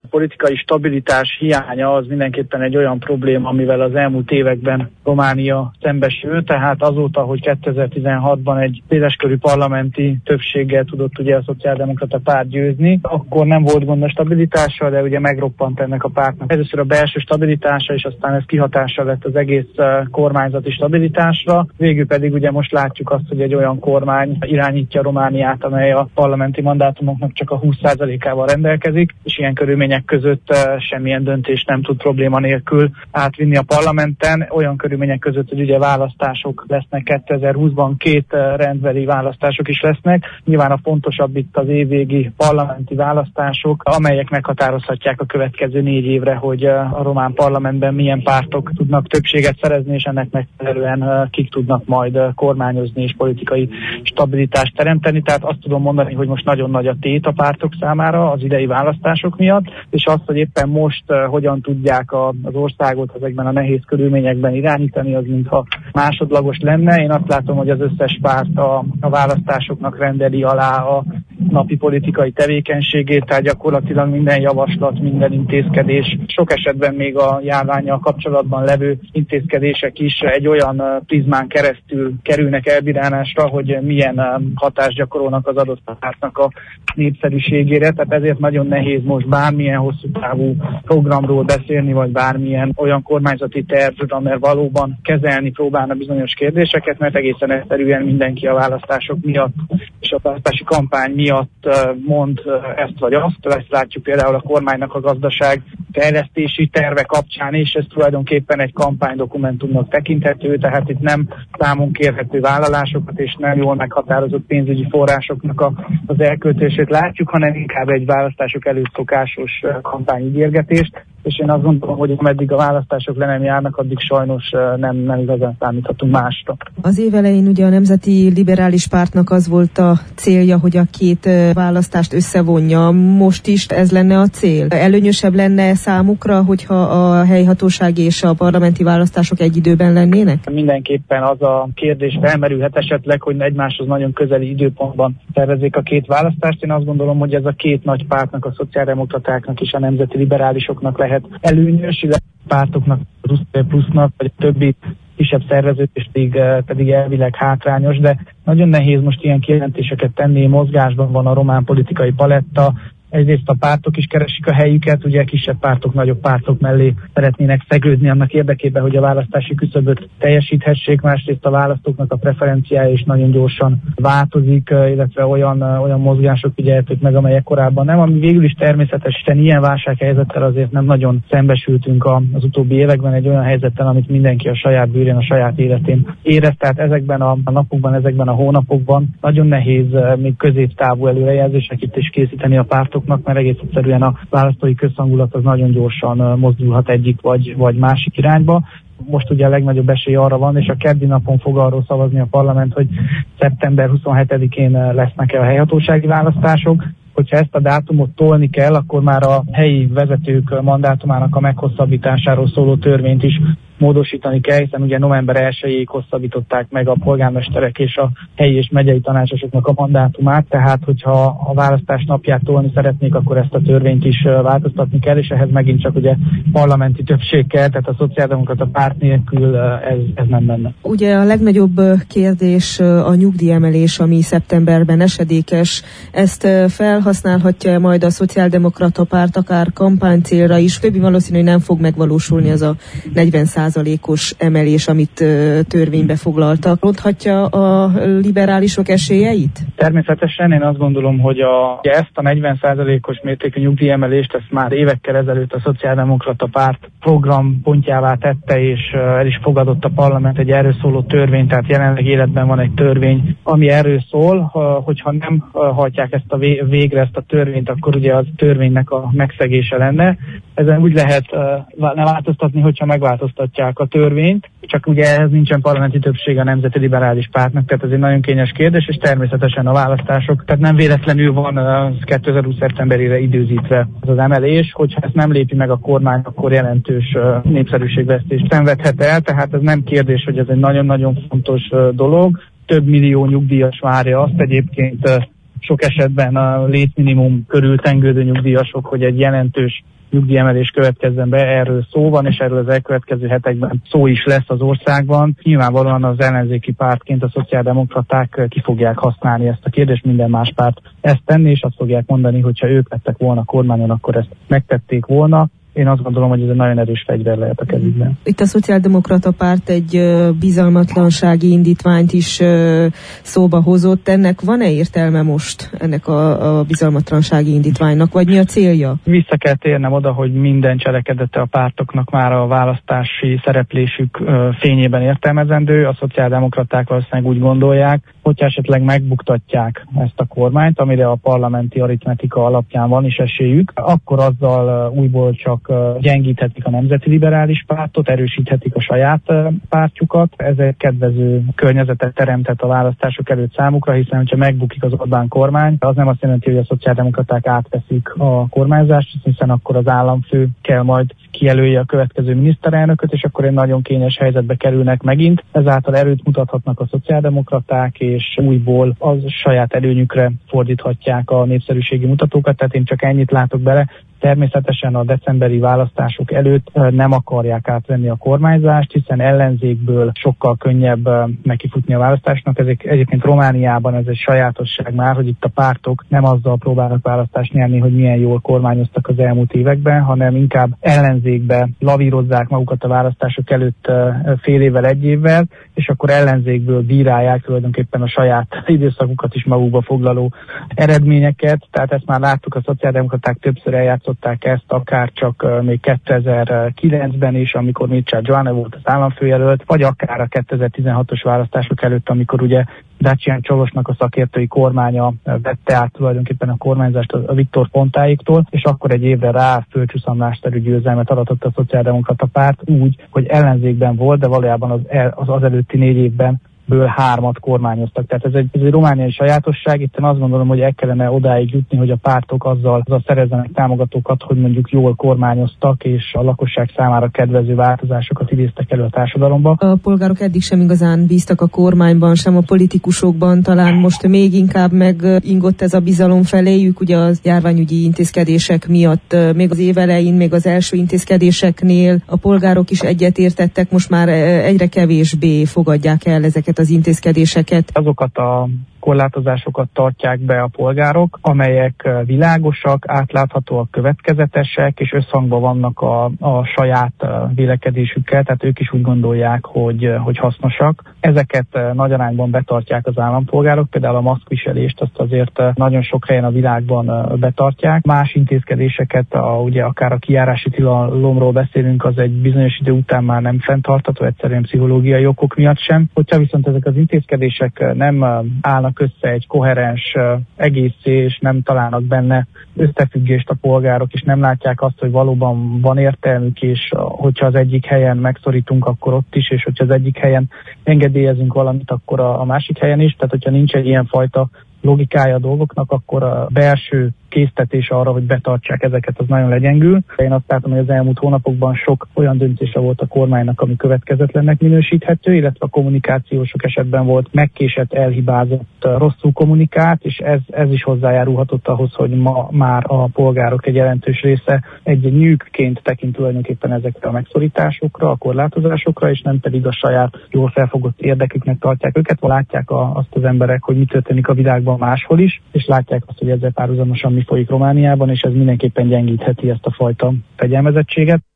politikai stabilitás hiánya az mindenképpen egy olyan probléma, amivel az elmúlt években Románia szembesül, tehát azóta, hogy 2016-ban egy széleskörű parlamenti többséggel tudott ugye a szociáldemokrata párt győzni, akkor nem volt gond a stabilitással, de ugye megroppant ennek a pártnak először a belső stabilitása, és aztán ez kihatással lett az egész kormányzati stabilitásra. Végül pedig ugye most látjuk azt, hogy egy olyan kormány irányítja Romániát, amely a parlamenti mandátumoknak csak a 20%-ával rendelkezik, és ilyen körülmények között semmilyen döntést nem tud probléma nélkül átvinni a parlamenten. Olyan körülmények között, hogy ugye választások lesznek 2020-ban, 2 rendbeli választások is lesznek. Nyilván a fontosabb itt az évvégi parlamenti választások, amelyek meghatározhatják a következő 4 évre, hogy a román parlamentben milyen pártok tudnak többséget szerezni, és ennek megfelelően kik tudnak majd kormányozni és politikai stabilitást teremteni. Tehát azt tudom mondani, hogy most nagyon nagy a tét a pártok számára az idei választások miatt, és azt, hogy éppen most hogyan tudják az országot ezekben a nehéz körülményekben irányítani, az mintha másodlagos lenne. Én azt látom, hogy az összes párt a választásoknak rendeli alá a napi politikai tevékenységét, tehát gyakorlatilag minden javaslat, minden intézkedés, sok esetben még a járvánnyal kapcsolatban levő intézkedések is egy olyan prizmán keresztül kerülnek elbírálásra, hogy milyen hatást gyakorolnak az adott pártnak a népszerűségére, tehát ezért nagyon nehéz most bármilyen hosszú távú programról beszélni, vagy bármilyen olyan kormányzati tervről, amely valóban kezelni próbálna bizonyos kérdéseket, mert egészen egyszerűen mindenki a választások miatt és a választási kampány miatt mond ezt vagy azt. Ezt látjuk például a kormánynak a gazdaság fejlesztési terve kapcsán, és ez tulajdonképpen egy kampánydokumentumnak tekinthető, tehát itt nem számon kérhető vállalásokat és nem jól meghatározott pénzügyi forrásoknak az elköltését látjuk, hanem inkább egy választások előtt szokásos kampányígérgetést, és én azt gondolom, hogy ameddig a választások le nem járnak, addig sajnos nem igazán számíthatunk másra. Az év elején ugye a Nemzeti Liberális Pártnak az volt a célja, hogy a 2 választást összevonja. Most is ez lenne a cél? Előnyösebb lenne számukra, hogyha a helyhatósági és a parlamenti választások egy időben lennének? Mindenképpen az a kérdés felmerülhet esetleg, hogy egymáshoz nagyon közeli időpontban tervezzék a 2 választást. Én azt gondolom, hogy ez a 2 nagy pártnak, a szociáldemokratáknak és a nemzeti liberálisoknak lehet előnyös, illetve a pártoknak, a plusznak, vagy a többi kisebb szerveződés pedig elvileg hátrányos, de nagyon nehéz most ilyen kijelentéseket tenni, mozgásban van a román politikai paletta. Egyrészt a pártok is keresik a helyüket, ugye kisebb pártok, nagyobb pártok mellé szeretnének szegődni annak érdekében, hogy a választási küszöböt teljesíthessék, másrészt a választóknak a preferenciája is nagyon gyorsan változik, illetve olyan mozgások figyelhetők meg, amelyek korábban nem, ami végül is természetesen ilyen válsághelyzettel azért nem nagyon szembesültünk az utóbbi években, egy olyan helyzettel, amit mindenki a saját bőrén, a saját életén érez, tehát ezekben a napokban, ezekben a hónapokban nagyon nehéz még középtávú előrejelzéseket is készíteni a pártok, mert egész egyszerűen a választói közhangulat az nagyon gyorsan mozdulhat egyik vagy másik irányba. Most ugye a legnagyobb esély arra van, és a keddi napon fog arról szavazni a parlament, hogy szeptember 27-én lesznek-e a helyhatósági választások. Hogyha ezt a dátumot tolni kell, akkor már a helyi vezetők mandátumának a meghosszabbításáról szóló törvényt is módosítani kell, hiszen ugye november 1-ig hosszabbították meg a polgármesterek és a helyi és megyei tanácsosoknak a mandátumát, tehát hogyha a választás napját tolni szeretnék, akkor ezt a törvényt is változtatni kell, és ehhez megint csak ugye parlamenti többség kell, tehát a szociáldemokrata párt nélkül ez nem menne. Ugye a legnagyobb kérdés a nyugdíjemelés, ami szeptemberben esedékes. Ezt felhasználhatja majd a szociáldemokrata párt akár kampánycélra is? Többi valószínű, hogy nem fog megvalósulni az a 40%-os emelés, amit törvénybe foglaltak. Ronthatja a liberálisok esélyeit? Természetesen én azt gondolom, hogy ezt a 40%-os mértékű nyugdíjemelést ezt már évekkel ezelőtt a szociáldemokrata párt programpontjává tette, és el is fogadott a parlament egy erről szóló törvényt, tehát jelenleg életben van egy törvény, ami erről szól, hogyha nem hajtják ezt végre ezt a törvényt, akkor ugye az törvénynek a megszegése lenne. Ezen úgy lehet nem változtatni, hogyha megváltoztatják a törvényt, csak ugye ehhez nincsen parlamenti többség a Nemzeti Liberális Pártnak, tehát ez egy nagyon kényes kérdés, és természetesen a választások, tehát nem véletlenül van 2020. szeptemberére időzítve az emelés, hogyha ezt nem lépi meg a kormány, akkor jelentős népszerűségvesztést szenvedhet el, tehát ez nem kérdés, hogy ez egy nagyon-nagyon fontos dolog. Több millió nyugdíjas várja azt, egyébként sok esetben a létminimum körül tengődő nyugdíjasok, hogy egy jelentős nyugdíjemelés következzen be, erről szó van, és erről az elkövetkező hetekben szó is lesz az országban. Nyilvánvalóan az ellenzéki pártként a szociáldemokraták ki fogják használni ezt a kérdést, minden más párt ezt tenni, és azt fogják mondani, hogyha ők lettek volna kormányon, akkor ezt megtették volna. Én azt gondolom, hogy ez egy nagyon erős fegyver lehet a kezükben. Itt a Szociáldemokrata Párt egy bizalmatlansági indítványt is szóba hozott. Ennek van-e értelme most, ennek a bizalmatlansági indítványnak, vagy mi a célja? Vissza kell térnem oda, hogy minden cselekedete a pártoknak már a választási szereplésük fényében értelmezendő. A szociáldemokraták valószínűleg úgy gondolják, hogyha esetleg megbuktatják ezt a kormányt, amire a parlamenti aritmetika alapján van is esélyük, akkor azzal újból csak gyengíthetik a Nemzeti Liberális Pártot, erősíthetik a saját pártjukat. Ez egy kedvező környezetet teremtett a választások előtt számukra, hiszen hogyha megbukik az Orbán kormány, az nem azt jelenti, hogy a szociáldemokraták átveszik a kormányzást, hiszen akkor az államfő kell majd kijelölje a következő miniszterelnököt, és akkor egy nagyon kényes helyzetbe kerülnek megint. Ezáltal erőt mutathatnak a szociáldemokraták, és újból az saját előnyükre fordíthatják a népszerűségi mutatókat, tehát én csak ennyit látok bele. Természetesen a decemberi választások előtt nem akarják átvenni a kormányzást, hiszen ellenzékből sokkal könnyebb nekifutni a választásnak. Egyébként Romániában ez egy sajátosság már, hogy itt a pártok nem azzal próbálnak választást nyerni, hogy milyen jól kormányoztak az elmúlt években, hanem inkább ellenzékbe lavírozzák magukat a választások előtt fél évvel, egy évvel, és akkor ellenzékből bírálják tulajdonképpen a saját időszakukat is magukba foglaló eredményeket. Tehát ezt már láttuk, a szociáldemokraták többször eljátszották ezt, akár csak még 2009-ben is, amikor Mircea Joana volt az államfőjelölt, vagy akár a 2016-os választások előtt, amikor ugye Dacian Csolosnak a szakértői kormánya vette át tulajdonképpen a kormányzást a Viktor Pontáiktól, és akkor egy évre rá földcsúszamlásterű győzelmet aratott a Szociáldemokrata Párt úgy, hogy ellenzékben volt, de valójában az előtti 4 évben 3 kormányoztak. Tehát ez egy romániai sajátosság. Itt én azt gondolom, hogy el kellene odáig jutni, hogy a pártok azzal szerezzenek támogatókat, hogy mondjuk jól kormányoztak, és a lakosság számára kedvező változásokat idéztek elő a társadalomba. A polgárok eddig sem igazán bíztak a kormányban, sem a politikusokban, talán most még inkább megingott ez a bizalom feléjük, ugye a járványügyi intézkedések miatt, még az év elején, még az első intézkedéseknél a polgárok is egyetértettek, most már egyre kevésbé fogadják el ezeket az intézkedéseket. Azokat a korlátozásokat tartják be a polgárok, amelyek világosak, átláthatóak, következetesek, és összhangban vannak a saját vélekedésükkel, tehát ők is úgy gondolják, hogy hasznosak. Ezeket nagy arányban betartják az állampolgárok, például a maszkviselést azt azért nagyon sok helyen a világban betartják. Más intézkedéseket, ugye akár a kijárási tilalomról beszélünk, az egy bizonyos idő után már nem fenntartható, egyszerűen pszichológiai okok miatt sem. Hogyha viszont ezek az intézkedések nem állnak össze egy koherens egészé, és nem találnak benne összefüggést a polgárok, és nem látják azt, hogy valóban van értelmük, és hogyha az egyik helyen megszorítunk, akkor ott is, és hogyha az egyik helyen engedélyezünk valamit, akkor a másik helyen is. Tehát, hogyha nincs egy ilyen fajta logikája a dolgoknak, akkor a belső késztetés arra, hogy betartsák ezeket, az nagyon legyengül. Én azt látom, hogy az elmúlt hónapokban sok olyan döntése volt a kormánynak, ami következetlennek minősíthető, illetve a kommunikáció sok esetben volt megkésett, elhibázott, rosszul kommunikált, és ez is hozzájárulhatott ahhoz, hogy ma már a polgárok egy jelentős része egy nyűgként tekint tulajdonképpen ezekre a megszorításokra, a korlátozásokra, és nem pedig a saját jól felfogott érdeküknek tartják őket, látják azt az emberek, hogy mi történik a világban máshol is, és látják azt, hogy ezzel párhuzamosan mi folyik Romániában, és ez mindenképpen gyengítheti ezt a fajta fegyelmezettséget.